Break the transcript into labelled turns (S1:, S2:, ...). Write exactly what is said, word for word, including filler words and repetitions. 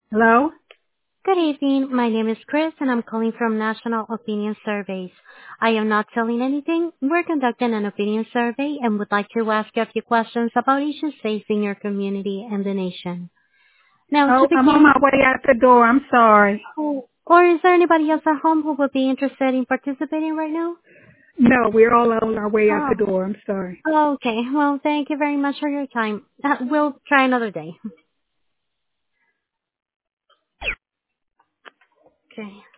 S1: Hello?
S2: Good evening. My name is Chris, and I'm calling from National Opinion Surveys. I am not selling anything. We're conducting an opinion survey and would like to ask you a few questions about issues facing your community and the nation. Now,
S1: Oh,
S2: to
S1: I'm on
S2: begin,
S1: my way out the door. I'm sorry.
S2: oh, or is there anybody else at home who would be interested in participating right now?
S1: No, we're all on our way out the
S2: Oh,
S1: door. I'm sorry.
S2: okay. Well, thank you very much for your time. Uh, we'll try another day. Okay.